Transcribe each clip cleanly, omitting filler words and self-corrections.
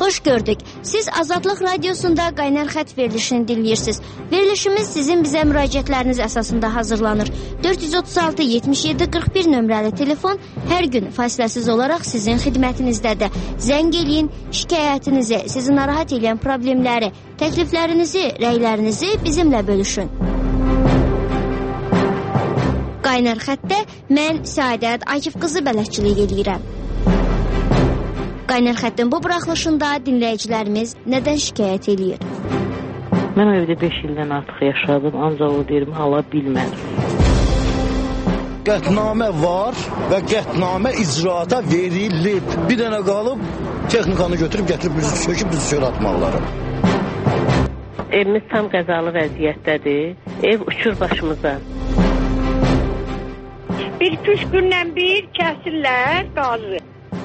Xoş gördük. Siz Azadlıq Radiosunda Qaynar Xət verilişini dinləyirsiniz. Verilişimiz sizin bizə müraciətləriniz əsasında hazırlanır. 436-77-41 nömrəli telefon hər gün fasiləsiz olaraq sizin xidmətinizdədir. Zəng eləyin, şikayətinizi, sizi narahat edən problemləri, təkliflərinizi, rəylərinizi bizimlə bölüşün. Qaynar Xətdə mən Səadət Akif qızı bələdçilik edirəm. Qaynar Xəttin bu buraxılışında dinləyicilərimiz nədən şikayət edir? Mən o evdə 5 ildən artıq yaşadım, ancaq o deyirimi ala bilmədim. Qətnamə var və qətnamə icraata verilib. Bir dənə qalıb, texnikanı gətirib bizi söküb bizi çöl atmaqları. Evimiz tam qəzalı vəziyyətdədir. Ev uçur başımıza. 1-2 gündən bir kəsirlər qazı.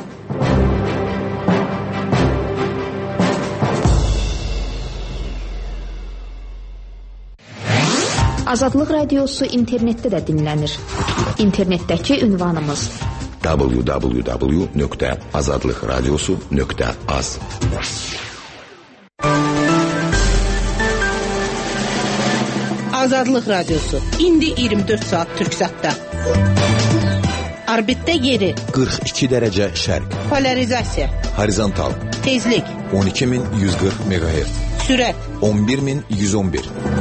Azadlıq Radiosu internetdə də dinlənir. İnternetdəki ünvanımız www.azadlıqradiosu.az. Azadlıq Radiosu indi 24 saat Türksatda. Orbitdə yeri 42 dərəcə şərq. Polarizasiya, Horizontal tezlik 12140 MHz. Sürət 11111.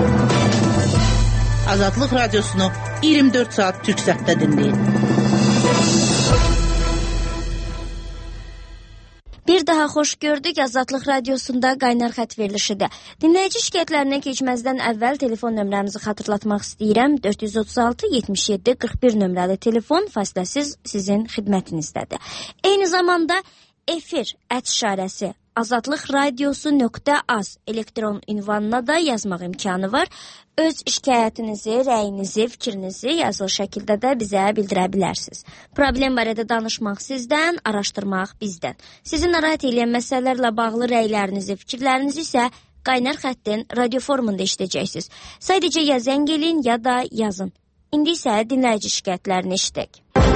Azadlıq Radiosunu 24 saat Türksatda dinləyin. Bir daha xoş gördük. Azadlıq Radiosunda Qaynar Xət verilişidir. Dinləyici şikayətlərinə keçməzdən əvvəl telefon nömrəmizi xatırlatmaq istəyirəm. 436-77-41 nömrəli telefon fasiləsiz sizin xidmətinizdədir. Eyni zamanda efir @ azadlıqradiosu.az elektron ünvanına da yazmaq imkanı var. Öz şikayətinizi, rəyinizi, fikrinizi yazılı şəkildə də bizə bildirə bilərsiniz. Problem barədə danışmaq sizdən, araşdırmaq bizdən. Sizi narahat edən məsələlərlə bağlı rəylərinizi, fikirlərinizi isə Qaynar Xəttin radio formunda işləyəcəksiniz. Sadəcə ya zəng eləyin, ya da yazın. İndi isə dinləyici şikayətlərini eşidək.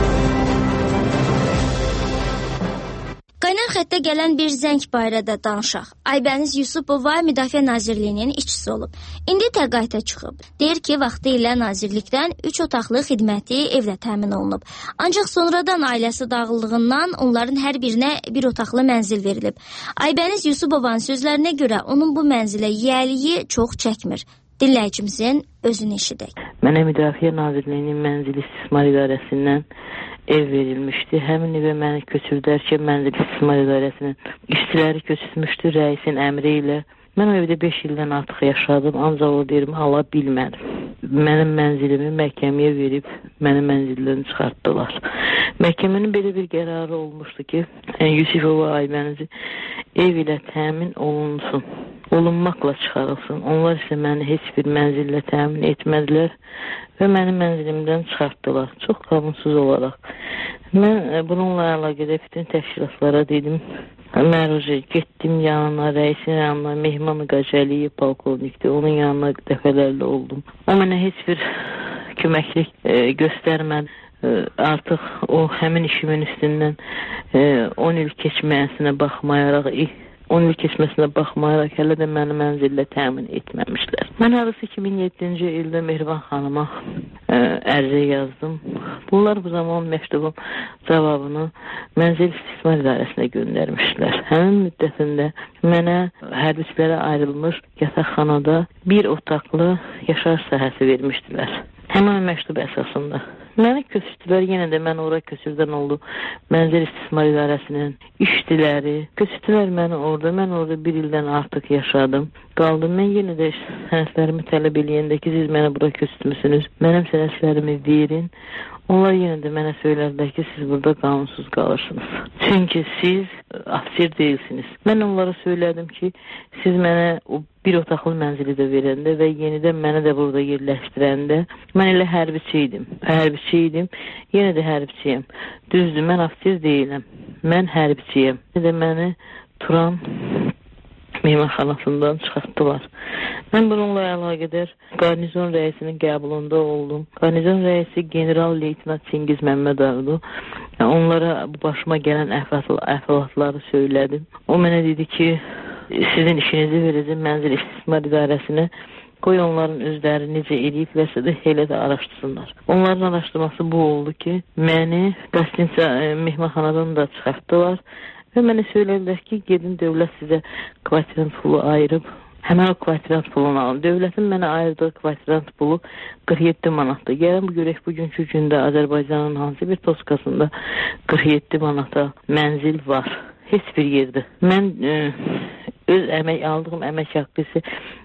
Qaynar Xətdə gələn bir zəng barədə danışaq. Aybəniz Yusupova Müdafiə Nazirliyinin işçisi olub. İndi təqaüdə çıxıb. Deyir ki, vaxtı ilə Nazirlikdən 3 otaqlı xidməti evlə təmin olunub. Ancaq sonradan ailəsi dağıldığından onların hər birinə bir otaqlı mənzil verilib. Aybəniz Yusupovanın sözlərinə görə onun bu mənzilə yiyəliyi çox çəkmir. Dinləyicimizin özünü eşidək. Mənə Müdafiə Nazirliyinin Mənzil İstismar İdarəsindən ev verilmişdi. Həmin evə məni köçürdərkən Mənzil İstismar İdarəsinin işçiləri köçürmüşdü rəisin əmri ilə. Mən o evdə 5 ildən artıq yaşadım, ancaq o deyirimi ala bilmədim. Mənim mənzilimi məhkəməyə verib mənim mənzillərini çıxartdılar. Məhkəmənin belə bir qərarı olmuşdu ki, Yusifova Aybənizi ev ilə təmin olunmaqla çıxarılsın. Onlar isə məni heç bir mənzillə təmin etmədilər və mənim mənzilimdən çıxartdılar. Çox qanunsuz olaraq. Mən bununla əlaqədə bütün təşkilatlara dedim. Məruzə getdim yanına, rəisin yanına, Mehman Qacəliyev polkovnikdir, onun yanına dəfələrlə oldum. O mənə heç bir köməklik göstərmədi. Artıq o həmin işimin üstündən 10 il keçməsinə baxmayaraq hələ də məni mənzillə təmin etməmişlər. Mən arası 2007-ci ildə Mehriban xanıma ərizə yazdım. Bunlar bu zaman məktubun cavabını Mənzil İstismar İdarəsinə göndərmişlər. Həmin müddətində mənə hərbiçilərə ayrılmış yataqxanada bir otaqlı yaşayış sahəsi vermişdilər. Həmin məktub əsasında. Məni köçürdülər, yenə də mən ora köçürdən oldu. Mənzil İstismar İdarəsinin işçiləri köçürdülər məni orada. Mən orada 1 ildən artıq yaşadım. Qaldım. Mən yenə də sənədlərimi tələb eləyəndə ki, siz mənə bura köçürmüsünüz. Mənim sənədlərimi verin. Onlar yenə də mənə söylədilər ki, siz burada qanunsuz qalırsınız. Çünki siz ofisir deyilsiniz. Mən onlara söylədim ki, siz mənə o bir otaqlı mənzili də verəndə və yenidən mənə də burada yerləşdirəndə mən elə hərbiçi idim. Yenə də hərbçiyəm. Düzdür, mən ofisir deyiləm. Mən hərbçiyəm. Məni Turan mehmanxanasından çıxartdılar. Mən bununla əlaqədar qarnizon rəisinin qəbulunda oldum. Qarnizon rəisi general-leytenant Çingiz Məmmədovdur. Onlara bu başıma gələn əhvalatları söylədim. O mənə dedi ki, sizin işinizi verəcəm Mənzil İstismar İdarəsinə. Qoy onların özləri necə ediblərsə də elə də araşdırsınlar. Onların araşdırması bu oldu ki, məni qastinsə mehmanxanadan da çıxartdılar və mənə söylədilər ki, gedin dövlət sizə kvartirant pulu ayırıb, həmən o kvartirant pulunu alın. Dövlətin mənə ayırdığı kvartirant pulu 47 manatdır. Gəlin bu görək bugünkü gündə Azərbaycanın hansı bir toskasında 47 manata mənzil var. Heç bir yerdə. Mən öz aldığım əmək haqqısı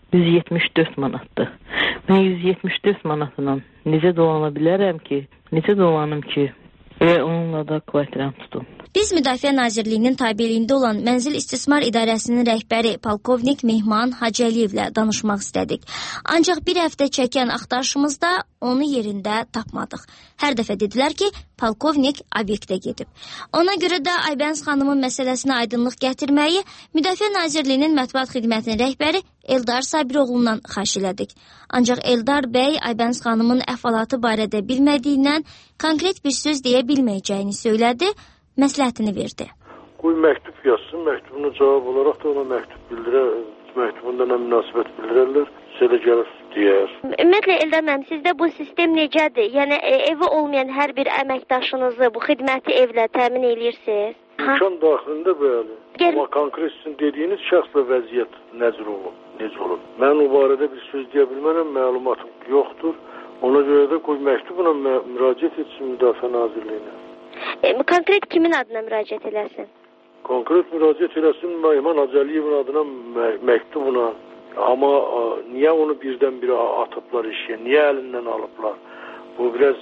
174 manatdır. Mən 174 manatla necə dolana bilərəm ki, necə dolanım ki və onunla da kvartirant tutum. Biz Müdafiə Nazirliyinin tabeliyində olan Mənzil İstismar İdarəsinin rəhbəri polkovnik Mehman Hacəliyevlə danışmaq istədik. Ancaq bir həftə çəkən axtarışımızda onu yerində tapmadıq. Hər dəfə dedilər ki, polkovnik obyektə gedib. Ona görə də Aybəniz xanımın məsələsinə aydınlıq gətirməyi Müdafiə Nazirliyinin mətbuat xidmətinin rəhbəri Eldar Sabiroğlu'ndan xahiş elədik. Ancaq Eldar bəy Aybəniz xanımın əhvalatı barədə bilmədiyindən konkret bir söz deyə bilməyəcəyini söylədi. Məsləhətini verdi. Qoy məktub yazsın, məktubuna cavab olaraq da ona məktubunda nə münasibət bildirərlər, sizə gəlir deyər. Ümumiyyətlə Eldar müəllim, sizdə bu sistem necədir? Yəni evi olmayan hər bir əməkdaşınızı bu xidməti evlə təmin edirsiniz? İmkan daxilində bəli. Amma konkret sizin dediyiniz şəxslə vəziyyət necə olur? Mən o barədə bir söz deyə bilmərəm, məlumatım yoxdur. Ona görə də qoy məktubuna müraciət etsin Müdafiə Nazirliyinə. Konkret kimin adına müraciət eləsin? Konkret müraciət eləsin Mehman Hacəliyevin adına məktubuna. Amma niyə onu birdən-birə atıblar işə? Niyə əlindən alıblar? Bu biraz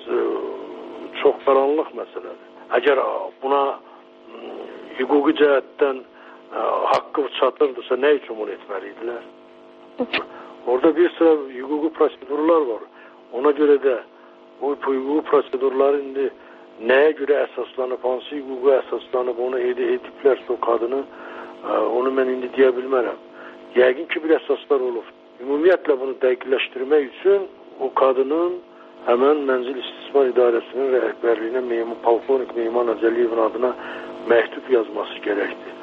çox qaranlıq məsələdir. Əgər buna hüquqi cəhətdən haqqı çatırdısa nə üçün bunu etməliydilər? Orada bir sıra hüquqi prosedurlar var. Ona görə də bu hüquqi prosedurlar indi nəyə görə əsaslanıb, hansı hüquqa əsaslanıb onu ediblərsə o qadını, onu mən indi deyə bilmərəm. Yəqin ki, bir əsaslar olub. Ümumiyyətlə bunu dəqiqləşdirmək üçün o qadının həmən Mənzil İstismar İdarəsinin rəhbərliyinə polkovnik Mehman Hacəliyevin adına məktub yazması gərəkdir.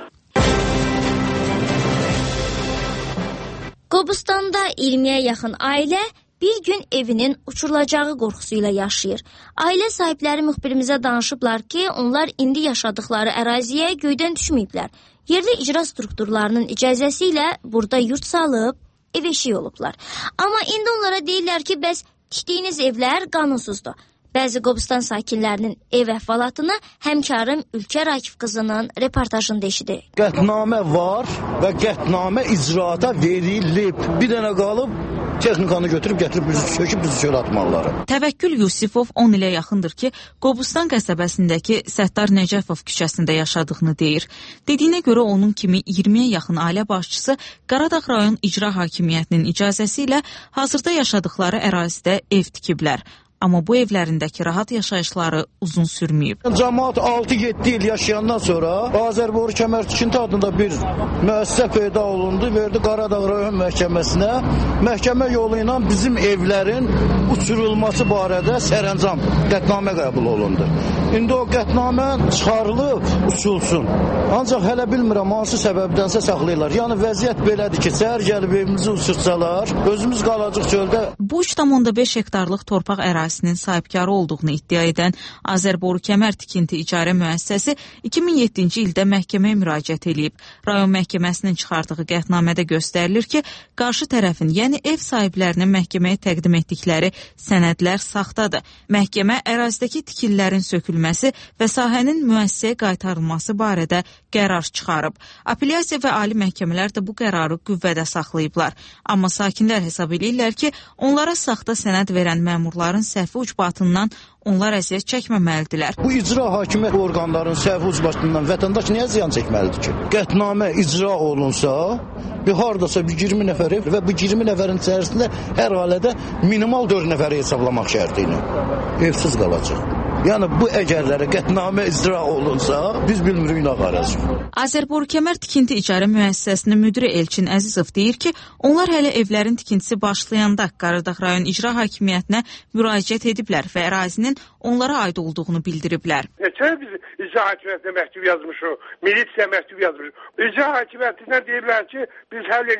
Qobustanda 20-yə yaxın ailə bir gün evinin uçurulacağı qorxusuyla yaşayır. Ailə sahibləri müxbirimizə danışıblar ki, onlar indi yaşadıkları əraziyə göydən düşməyiblər. Yerli icra strukturlarının icazəsi ilə burada yurt salıb, ev eşiyi olublar. Amma indi onlara deyirlər ki, bəs tikdiyiniz evlər qanunsuzdur. Bəzi Qobustan sakinlərinin ev əhvalatını həmkarım Ülkər Akif qızının reportajında eşidik. Qətnamə var və qətnamə icraata verilib. Bir dənə qalıb texnikanı gətirib bizi söküb bizi çölə atmalıları. Təvəkkül Yusifov 10 ilə yaxındır ki, Qobustan qəsəbəsindəki Səttar Nəcəfov küçəsində yaşadığını deyir. Dediyinə görə onun kimi 20-yə yaxın ailə başçısı Qaradağ rayon icra hakimiyyətinin icazəsi ilə hazırda yaşadıkları ərazidə ev tikiblər. Amma bu evlərindəki rahat yaşayışları uzun sürməyib. Cəmaat 6-7 il yaşayandan sonra Azərboru Kəmər Tikinti adında bir müəssisə peyda olundu, verdi Qaradağ rayon məhkəməsinə. Məhkəmə yolu ilə bizim evlərin uçurulması barədə sərəncam, qətnamə qəbul olundu. İndi o qətnamə çıxarılıb, uçulsun. Ancaq hələ bilmirəm, hansı səbəbdənsə saxlayırlar. Yəni vəziyyət belədir ki, səhər gəlib evimizi uçursalar, özümüz qalacaq çöldə. Bu 3,5 hektarlıq torpaq ərazisinin sahibkarı olduğunu iddia edən Azərboru Kəmər Tikinti İcarə Müəssisəsi 2007-ci ildə məhkəməyə müraciət edib. Rayon məhkəməsinin çıxardığı qətnamədə göstərilir ki, qarşı tərəfin, yəni ev sahiblərinin məhkəməyə təqdim etdikləri sənədlər saxtadır. Məhkəmə ərazidəki tikililərin sökülməsi və sahənin müəssisəyə qaytarılması barədə qərar çıxarıb. Apellyasiya və ali məhkəmələr də bu qərarı qüvvədə saxlayıblar. Amma sakinlər hesab edirlər ki, onlara saxta sənəd verən məmurların səhvi ucbatından onlar əziyyət çəkməməlidirlər. Bu icra hakimiyyət orqanlarının səhvi ucbatından vətəndaş niyə ziyan çəkməlidir ki? Qətnamə icra olunsa, bir hardasa bir 20 nəfər ev və bu 20 nəfərin içərisində hər ailədə minimal 4 nəfəri hesablamaq şərti ilə evsiz qalacaq. Yəni bu əgərlərə qətnamə icra olunsa, biz bilmirik nə qaracıq. Azərborkəmər Tikinti İcarə Müəssisəsinin müdiri Elçin Əzizov deyir ki, onlar hələ evlərin tikintisi başlayanda Qaradağ rayon icra hakimiyyətinə müraciət ediblər və ərazinin onlara aid olduğunu bildiriblər. Neçə biz icra hakimiyyətinə məktub yazmışıq, milisiya məktub yazmışıq. İcra hakimiyyətindən deyirlər ki, biz həll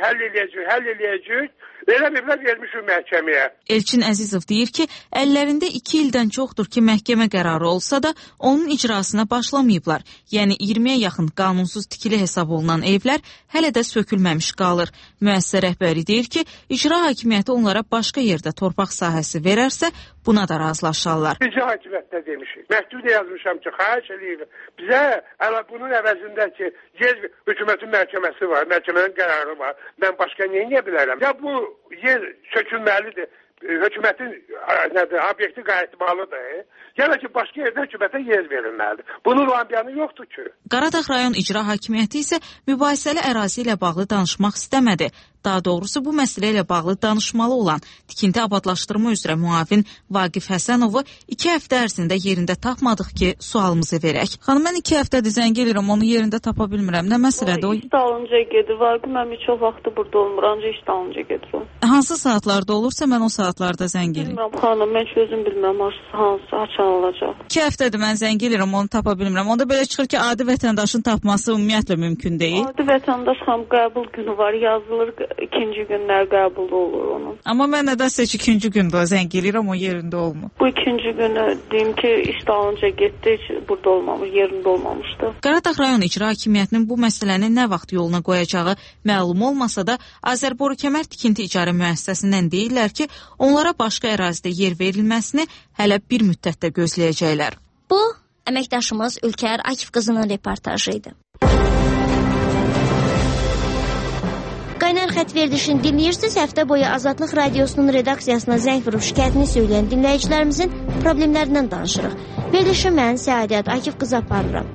eləyəcəyik. Eləmiblər, vermişik məhkəməyə. Elçin Əzizov deyir ki, əllərində 2 ildən çoxdur ki, məhkəmə qərarı olsa da onun icrasına başlamayıblar. Yəni 20-yə yaxın qanunsuz tikili hesab olunan evlər hələ də sökülməmiş qalır. Müəssisə rəhbəri deyir ki, icra hakimiyyəti onlara başqa yerdə torpaq sahəsi verərsə, buna da razılaşarlar. İcra hakimiyyətinə demişik. Məktubda yazmışam ki, xahiş eləyirəm. Bizə bunun əvəzində ki, yer hökumətin məhkəməsi var, məhkəmənin qərarı var. Mən başqa niyə bilərəm? Ya bu yer sökülməlidir. Hökumətin obyekti qayıtmalıdır. Yəni ki, başqa yerdə hökumətə yer verilməlidir. Bunun ambiyanı yoxdur ki. Qaradağ rayon icra hakimiyyəti isə mübahisəli ərazi ilə bağlı danışmaq istəmədi. Daha doğrusu bu məsələ ilə bağlı danışmalı olan tikinti abadlaşdırma üzrə müavin Vaqif Həsənovu 2 həftə ərzində yerində tapmadıq ki, sualımızı verək. Xanım, mən 2 həftədir zəng edirəm, onu yerində tapa bilmirəm. Nə məsələdir o? İş dalınca gedir. Vaqif, mən çox vaxtı burada olmur, ancaq iş dalınca gedir. Hansı saatlarda olursa mən o saatlarda zəng edirəm. Bilmirəm xanım, mən özüm bilmirəm hansı açan olacaq. 2 həftədir mən zəng edirəm, onu tapa bilmirəm. Onda belə çıxır ki, adi vətəndaşın tapması ümumiyyətlə mümkün deyil. Adi vətəndaş xanım qəbul günü var, yazılır, ikinci günlər qəbul olur onun. Amma mən nədənsə ikinci gündə zəng edirəm, o yerində olmur. Bu ikinci günü deyim ki, iş dalınca getdi, burada olmamış, yerində olmamışdı. Qaradağ rayon icra hakimiyyətinin bu məsələni nə vaxt yoluna qoyacağı məlum olmasa da, Azərborkəmər Tikinti İcarə Müəssisəsindən deyirlər ki, onlara başqa ərazidə yer verilməsini hələ bir müddətdə gözləyəcəklər. Bu, əməkdaşımız Ülkər Akif qızının reportajı idi. Qaynar xətt verilişini dinləyirsiniz. Həftə boyu Azadlıq Radiosunun redaksiyasına zəng vurub şikayətini söyləyən dinləyicilərimizin problemlərindən danışırıq. Verilişi mən Səadət Akif qızı aparıram.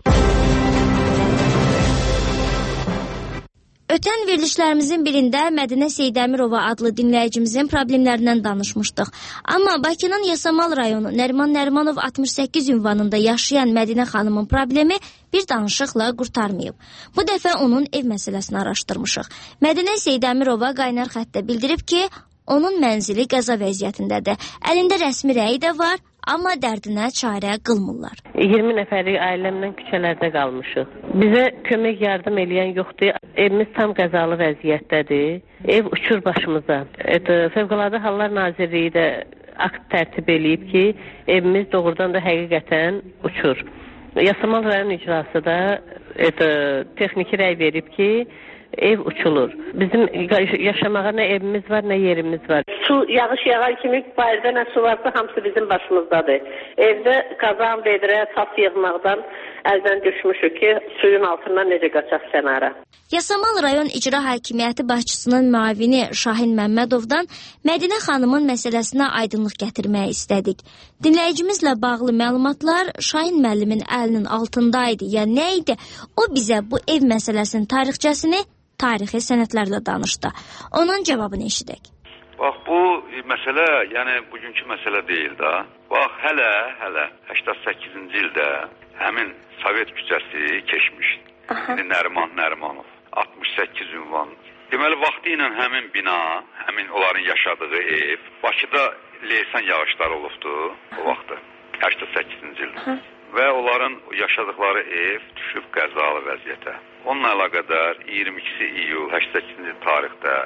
Ötən verilişlərimizin birində Mədinə Seydəmirova adlı dinləyicimizin problemlərindən danışmışdıq. Amma Bakının Yasamal rayonu Nəriman Nərimanov 68 ünvanında yaşayan Mədinə xanımın problemi bir danışıqla qurtarmayıb. Bu dəfə onun ev məsələsini araşdırmışıq. Mədinə Seydəmirova qaynar xəttdə bildirib ki, onun mənzili qəza vəziyyətindədir. Əlində rəsmi rəyi də var, amma dərdinə çarə qılmırlar. 20 nəfərlik ailəmlə küçələrdə qalmışıq. Bizə kömək yardım eləyən yoxdur. Evimiz tam qəzalı vəziyyətdədir. Ev uçur başımıza. Fövqəladə Hallar Nazirliyi də akt tərtib eləyib ki, evimiz doğrudan da həqiqətən uçur. Yasamal rayon icrası da texniki rəy verib ki, ev uçulur. Bizim yaşamağa nə evimiz var, nə yerimiz var. Su, yağış yağan kimi bayırda nə su varsa hamısı bizim başımızdadır. Evdə qazan, vedrə, tas yığmaqdan əldən düşmüşük ki, suyun altından necə qaçaq kənara. Yasamal rayon icra hakimiyyəti başçısının müavini Şahin Məmmədovdan Mədinə xanımın məsələsinə aydınlıq gətirməyi istədik. Dinləyicimizlə bağlı məlumatlar Şahin müəllimin əlinin altındaydı. Ya nə idi? O bizə bu ev məsələsinin tarixçəsini tarixi sənədlərlə danışdı. Onun cavabını eşidək. Bax, bu məsələ, yəni bugünkü məsələ deyil də. Bax, hələ 88-ci ildə həmin Sovet küçəsi keçmiş. Nəriman Nərimanov, 68 ünvan. Deməli, vaxtı ilə həmin bina, həmin onların yaşadığı ev, Bakıda leysan yağışlar olubdu o vaxtda, 88-ci ildə. Və onların yaşadıkları ev düşüb qəzalı vəziyyətə. Onunla əlaqədar 22 iyul 88-ci tarixdə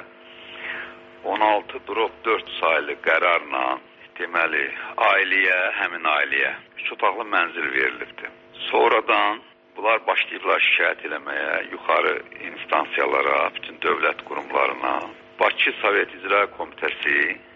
16/4 saylı qərarla deməli həmin ailəyə 3 otaqlı mənzil verilibdi. Sonradan bunlar başlayıblar şikayət eləməyə yuxarı instansiyalara, bütün dövlət qurumlarına. Bakı Sovet İcra Komitəsi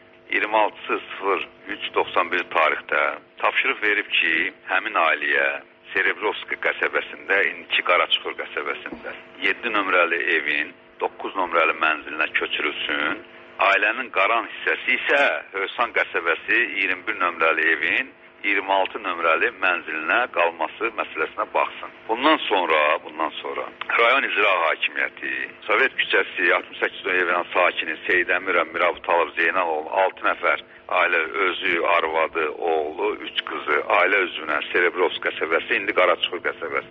26.03.91 tarixdə tapşırıq verib ki, həmin ailəyə Serebrovski qəsəbəsində, indiki Qaraçuxur qəsəbəsində 7 nömrəli evin 9 nömrəli mənzilinə köçürülsün. Ailənin qalan hissəsi isə Hövsan qəsəbəsi 21 nömrəli evin 26 nömrəli mənzilinə qalması məsələsinə baxsın. Bundan sonra rayon icra hakimiyyəti, Sovet küçəsi 68 evinin sakini Seyid Əmirov, Mirabıtalov, Zeynalov 6 nəfər ailə, özü, arvadı, oğlu, 3 qızı, ailə üzvünə Serebrovsk qəsəbəsi, indi Qaraçuxur qəsəbəsi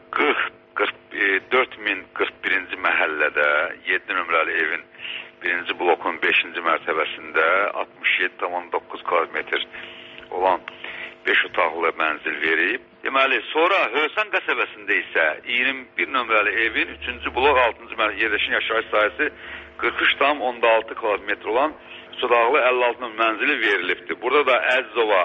4041-ci məhəllədə 7 nömrəli evin 1-ci blokun 5-ci mərtəbəsində 67,9 kvadratmetr olan 5 otaqlı mənzil verib. Deməli, sonra Hövsan qəsəbəsində isə 21 nömrəli evin 3-cü blok 6-cı mərtəbəsi yerləşən yaşayış sahəsi 43,6 kvadratmetr olan 3 otaqlı 56 nömrəli mənzili verilibdir. Burada da Əzzova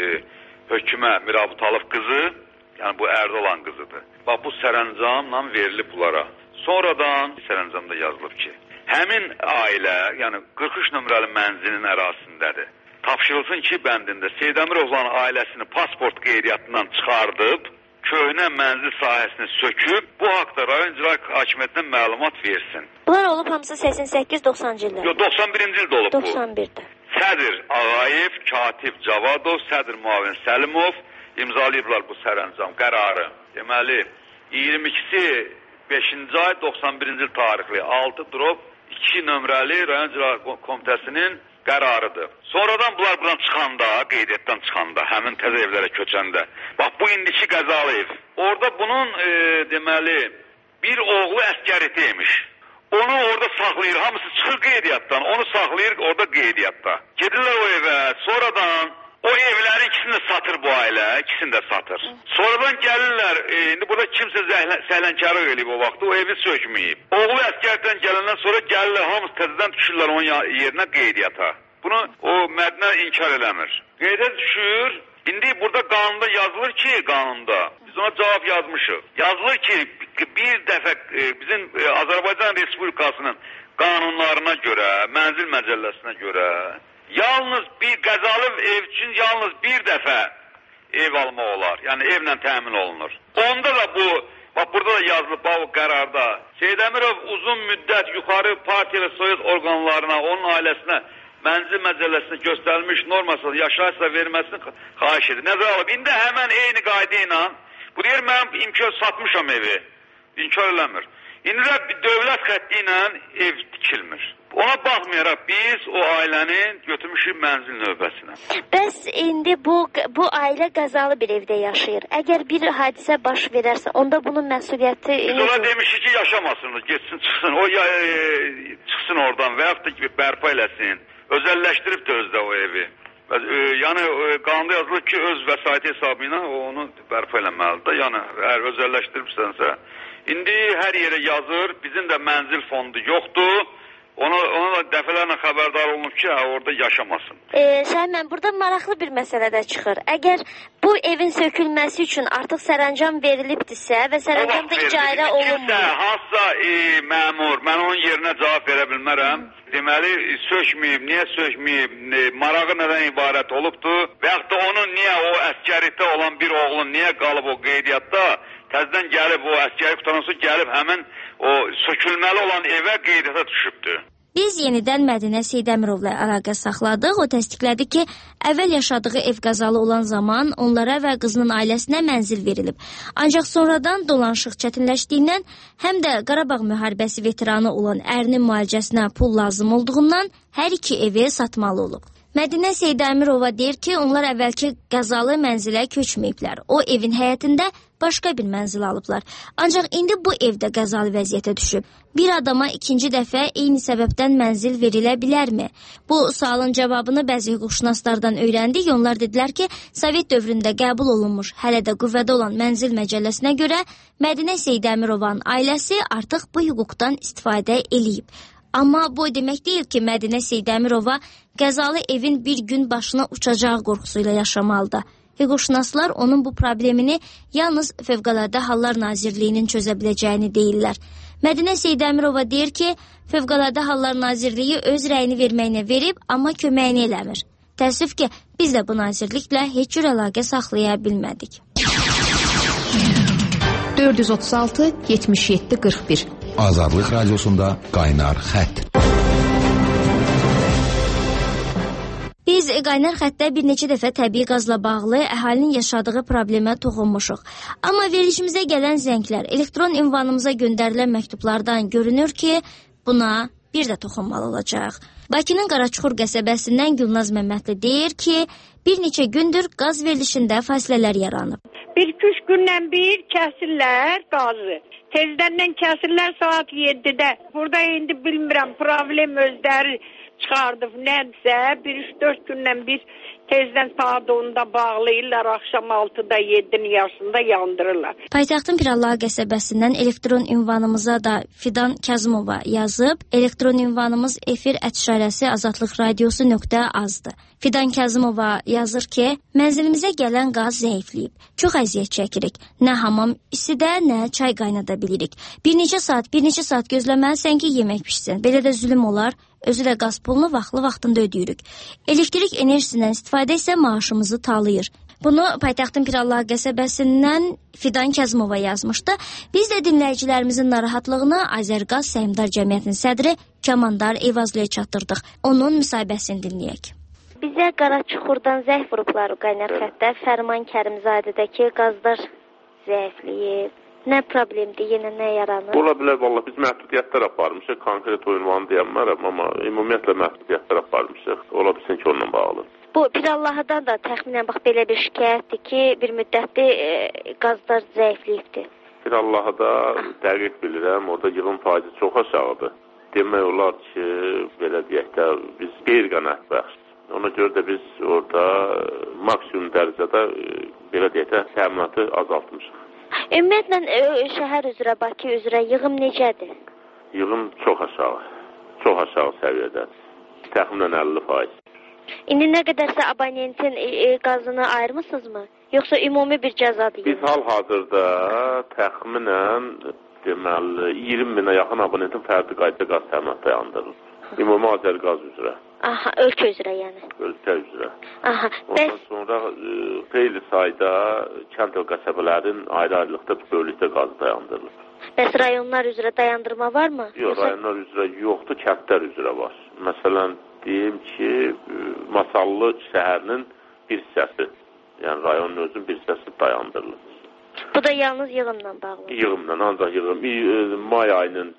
hökümə Mirabıtalov qızı, yəni bu Erdoğan qızıdır. Bax, bu sərəncamla verilib bunlara. Sonradan sərəncamda yazılıb ki, həmin ailə, yəni 43 nömrəli mənzilin ərazisindədir. Tapşırılsın ki, bəndində Seyid Əmirovların ailəsini pasport qeydiyyatından çıxardıb, köhnə mənzil sahəsini söküb, bu haqda rayon icra hakimiyyətindən məlumat versin. Bunlar olub hamısı 88-90-cı ildə? Yox, 91-ci ildə olub bu. 91-də. Sədr Ağayev, Katib Cavadov, Sədr Muavin Səlimov imzalayıblar bu sərəncam qərarı. Deməli, 22-si 5-ci ay 91-ci il tarixli 6-2 nömrəli rayon icra komitəsinin qərarıdır. Sonradan bunlar buradan çıxanda, qeydiyyatdan çıxanda, həmin təzə evlərə köçəndə, bax bu indiki Qəzalı ev. Orada bunun deməli bir oğlu əskəritiymiş. Onu orada saxlayır, hamısı çıxır qeydiyyatdan, onu saxlayır orada qeydiyyatda. Gedirlər o evə, sonradan o evlərin ikisini də satır bu ailə, ikisini də satır. Sonradan gəlirlər, indi burada kimsə səhlənkarı eləyib o vaxtı, o evi sökməyib. Oğlu əskərdən gələndən sonra gəlirlər, hamısı təzədən düşürlər onun yerinə qeydiyyata. Bunu o Mədinə inkar eləmir. Qeydiyyat düşür, indi burada qanunda yazılır ki, qanunda, biz ona cavab yazmışıq. Yazılır ki, bir dəfə bizim Azərbaycan Respublikasının qanunlarına görə, mənzil məcəlləsinə görə, yalnız bir Qəzalı ev üçün yalnız bir dəfə ev almaq olar. Yəni evlə təmin olunur. Onda da bu, bax burada da yazılıb bu qərarda. Seyid Əmirov uzun müddət yuxarı partiya və soyut orqanlarına, onun ailəsinə mənzil məcəlləsinə göstərilmiş normasını yaşayışla verməsini xahiş edir. Nəzərə alıb, indi həmən eyni qayda ilə, bu deyir, mən imkan satmışam evi, inkar eləmir. İndi də dövlət xətti ilə ev tikilmir. Ona baxmayaraq biz o ailənin götürmüşük mənzil növbəsinə. Bəs indi bu ailə qəzalı bir evdə yaşayır. Əgər bir hadisə baş verərsə, onda bunun məsuliyyəti... Biz ona demişik ki, yaşamasın, geçsin, çıxsın, o çıxsın oradan və yaxud da ki, bərpa eləsin. Özəlləşdirib də özdə o evi. Yəni, qanunda yazılır ki, öz vəsaiti hesabı ilə onu bərpa eləməlidir. Yəni, əgər özəlləşdiribsənsə, indi hər yerə yazır, bizim də mənzil fondu yoxdur. Ona da dəfələrlə xəbərdar olunub ki, orada yaşamasın. Şəhmən, burada maraqlı bir məsələ də çıxır. Əgər bu evin sökülməsi üçün artıq sərəncam verilibdirsə və sərəncamda icarə olunmur. Hansısa məmur, mən onun yerinə cavab verə bilmərəm. Deməli, sökməyib, niyə sökməyib, marağı nədən ibarət olubdur və yaxud da onun niyə o əskəridə olan bir oğlun niyə qalıb o qeydiyyatda, təzdən gəlib o əskəri qutanası gəlib həmin o sökülməli olan evə qeydiyyata düşübdür. Biz yenidən Mədinə Seydəmirovla əlaqə saxladıq. O təsdiqlədi ki, əvvəl yaşadığı ev qəzalı olan zaman onlara və qızının ailəsinə mənzil verilib. Ancaq sonradan dolanışıq çətinləşdiyindən, həm də Qarabağ müharibəsi veteranı olan ərinin müalicəsinə pul lazım olduğundan hər iki evi satmalı olub. Mədinə Seydəmirova deyir ki, onlar əvvəlki qəzalı mənzilə köçməyiblər. O evin həyətində başqa bir mənzil alıblar. Ancaq indi bu evdə qəzalı vəziyyətə düşüb. Bir adama ikinci dəfə eyni səbəbdən mənzil verilə bilərmi? Bu sualın cavabını bəzi hüquqşünaslardan öyrəndik. Onlar dedilər ki, Sovet dövründə qəbul olunmuş, hələ də qüvvədə olan mənzil məcəlləsinə görə Mədinə Seydəmirovanın ailəsi artıq bu hüquqdan istifadə eləyib. Amma bu demək deyil ki, Mədinə Seydəmirova qəzalı evin bir gün başına uçacağı qorxusuyla yaşamalıdır. Hüquqşünaslar onun bu problemini yalnız Fövqəladə Hallar Nazirliyinin çözə biləcəyini deyirlər. Mədinə Seydəmirova deyir ki, Fövqəladə Hallar Nazirliyi öz rəyini verməyinə verib, amma köməyini eləmir. Təəssüf ki, biz də bu nazirliklə heç cür əlaqə saxlaya bilmədik. 436-77-41 Azadlıq Radiosunda Qaynar Xətt. Biz Biz qaynar xəttdə bir neçə dəfə təbii qazla bağlı əhalinin yaşadığı problemə toxunmuşuq. Amma verilişimizə gələn zənglər, elektron ünvanımıza göndərilən məktublardan görünür ki, buna bir də toxunmalı olacaq. Bakının Qaraçuxur qəsəbəsindən Gülnaz Məmmədli deyir ki, bir neçə gündür qaz verilişində fasilələr yaranıb. 1-2 gündən bir kəsirlər qazı. Tezdən kəsirlər saat 7-də. Burada indi bilmirəm, problem özləri çıxardıb nədirsə, 1-3-4 gündən bir tezdən saat 10-da bağlayırlar, axşam 6-da 7-nin yarısında yandırırlar. Paytaxtın Pirallağı qəsəbəsindən elektron ünvanımıza da Fidan Kazımova yazıb. Elektron ünvanımız efir@azatlıqradiosu.az-dır. Fidan Kazımova yazır ki, mənzilimizə gələn qaz zəifləyib. Çox əziyyət çəkirik. Nə hamam istidə, nə çay qaynada bilirik. Bir neçə saat gözləməlisən ki, yemək pişsin. Belə də zülm olar. Özü də qaz pulunu vaxtında ödəyirik. Elektrik enerjisindən istifadə isə maaşımızı talayır. Bunu Paytaxtın Pirallağı qəsəbəsindən Fidan Kazımova yazmışdı. Biz də dinləyicilərimizin narahatlığını Azərqaz Səhmdar Cəmiyyətinin sədri Kamandar Eyvazlıya çatdırdıq. Onun müsahibəsini dinləyək. Bizə Qaraçuxurdan zəng vurublar qaynar xəttdə. Fərman Kərimzadədəki qazlar zəifləyib. Nə problemdir, yenə nə yaranır? Ola bilər, vallahi biz məhdudiyyətlər aparmışıq. Konkret o ünvanı deyəmmərəm, amma ümumiyyətlə məhdudiyyətlər aparmışıq. Ola bilsin ki, onunla bağlı. Bu Pirallahıdan da təxminən bax belə bir şikayətdir ki, bir müddətli qazlar zəifləyibdir. Pirallahıda dəqiq bilirəm, orada yığım faizi çox aşağıdır. Demək olar ki, belə deyək də, biz qeyri-qənaətbəxş. Ona görə də biz orada maksimum dərəcədə, belə deyək də, təminatı azaltmışıq. Ümumiyyətlə, şəhər üzrə, Bakı üzrə yığım necədir? Yığım çox aşağı səviyyədədir. Təxminən 50%. İndi nə qədərsə abonentin qazını ayırmısınızmı? Yoxsa ümumi bir cəzadır? Biz hal-hazırda təxminən deməli 20 minə yaxın abonentin fərdi qaydada qaz təminatı dayandırılır. Ümumi Azərqaz üzrə. Aha, ölkə üzrə yəni. Ölkə üzrə. Aha. Ondan sonra xeyli sayda kənd və qəsəbələrin ayrı-ayrılıqda bölükdə qazı dayandırılır. Bəs rayonlar üzrə dayandırma varmı? Yox, rayonlar üzrə yoxdur, kəndlər üzrə var. Məsələn, deyim ki, Masallı şəhərinin bir hissəsi, yəni rayonun özünün bir hissəsi dayandırılır. Bu da yalnız yığımla bağlı? Yığımla, ancaq yığım. May ayının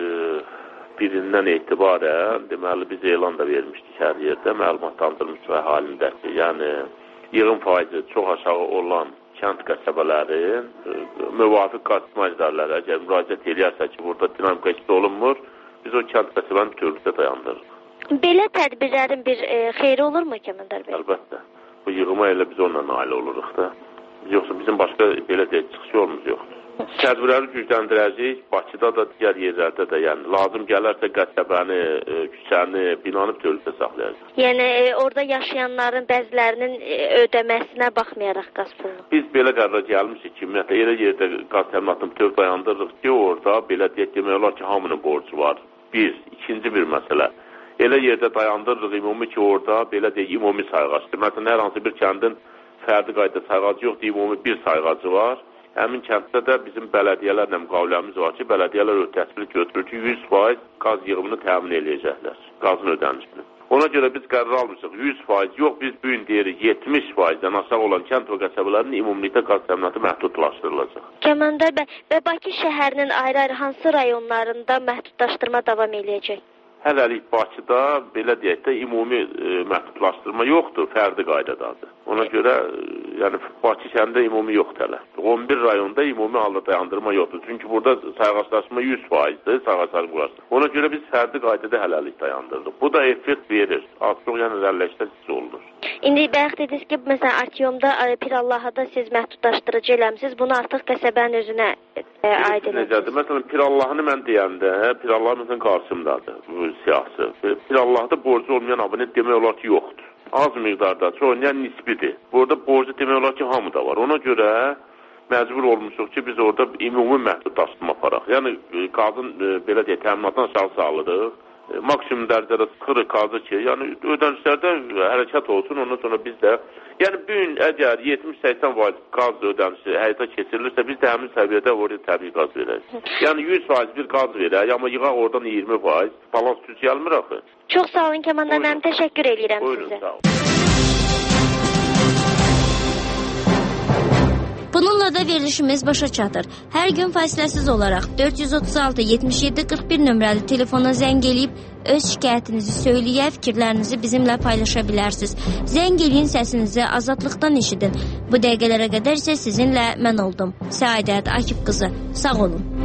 birindən etibarən, deməli, biz elan da vermişdik hər yerdə, məlumatlandırmış və halindəki. Yəni, yığım faizi çox aşağı olan kənd qəsəbələrin müvafiq qazma idarələri əgər müraciət edərsə ki, burada dinamika heç olunmur, biz o kənd qəsəbəni bütövlükdə dayandırırıq. Belə tədbirlərin bir xeyri olurmu Kamandar bəy? Əlbəttə. Bu yığıma elə biz onunla nail oluruq da. Yoxsa bizim başqa belə deyək, çıxış yolumuz yoxdur. Tədbirləri gücləndirəcəyik, Bakıda da, digər yerlərdə də, yəni lazım gələrsə qəsəbəni, küçəni, binanı bütövlükdə saxlayacaq. Yəni orada yaşayanların bəzilərinin ödəməsinə baxmayaraq qaz pulunu. Biz belə qərara gəlmişik ki, ümumiyyətlə elə yerdə qaz təminatını bütöv dayandırırıq ki, orada belə deyək, demək olar ki, hamının borcu var. İkinci bir məsələ. Elə yerdə dayandırırıq ümumi ki, orada belə deyək, ümumi sayğacdır. Məsələn, hər hansı bir kəndin fərdi qayda sayğacı yoxdur, ümumi bir sayğacı var. Həmin kənddə də bizim bələdiyyələrlə müqaviləmiz var ki, bələdiyyələr öhdəsilik götürür ki, 100% qaz yığımını təmin edəcəklər, qazın ödənişini. Ona görə biz qərar almışıq, 100% yox, biz bu gün deyirik 70%-dən aşağı olan kənd və qəsəbələrin ümumilikdə qaz təminatı məhdudlaşdırılacaq. Kamandar bəy, və Bakı şəhərinin ayrı-ayrı hansı rayonlarında məhdudlaşdırma davam edəcək? Hələlik Bakıda, belə deyək də, ümumi məhdudlaşdırma yoxdur, fərdi qaydadadır. Ona görə, yəni Bakı kəndə ümumi yoxdur hələ. 11 rayonda ümumi halda dayandırma yoxdur. Çünki burada sayğaclaşma 100%-dir, sayğaclaşma. Ona görə biz fərdi qaydada hələlik dayandırırıq. Bu da effekt verir. Az-çox yəni rəlləşdə hiss olunur. İndi bayaq dediniz ki, məsələn, Artyomda, Pirallahada siz məhdudlaşdırıcı eləmisiniz. Bunu artıq qəsəbənin özünə aid edirsiniz. Məsələn, Pirallahını mən deyəndə, Pirallah məsələn qarşımdadır bu siyasi. Pirallahda borcu olmayan abonent demək olar ki, yoxdur. Az miqdarda, çox, yəni nisbidir. Burada borcu demək olar ki, hamıda var. Ona görə məcbur olmuşuq ki, biz orada ümumi məhdudlaşdırma aparaq. Yəni, qazın, belə deyək, təminatdan aşağı salırıq. Maksimum dərəcədə sıxırıq qazı ki, yəni ödənişlərdə hərəkət olsun, ondan sonra biz də, yəni bu gün əgər 70-80% qaz ödənişi həyata keçirilirsə, biz də həmin səviyyədə oraya təbii qaz verək. Yəni 100% bir qaz verək, amma yığaq oradan 20%, balans düz gəlmir axı. Çox sağ olun Kamandar, mən təşəkkür edirəm sizə. Buyurun, sağ olun. verilişimiz başa çatır. Hər gün fasiləsiz olaraq 436 77 41 nömrəli telefona zəng eləyib öz şikayətinizi söyləyə, fikirlərinizi bizimlə paylaşa bilərsiniz. Zəng eləyin, səsinizi azadlıqdan eşidin. Bu dəqiqələrə qədər isə sizinlə mən oldum. Səadət Akif qızı. Sağ olun.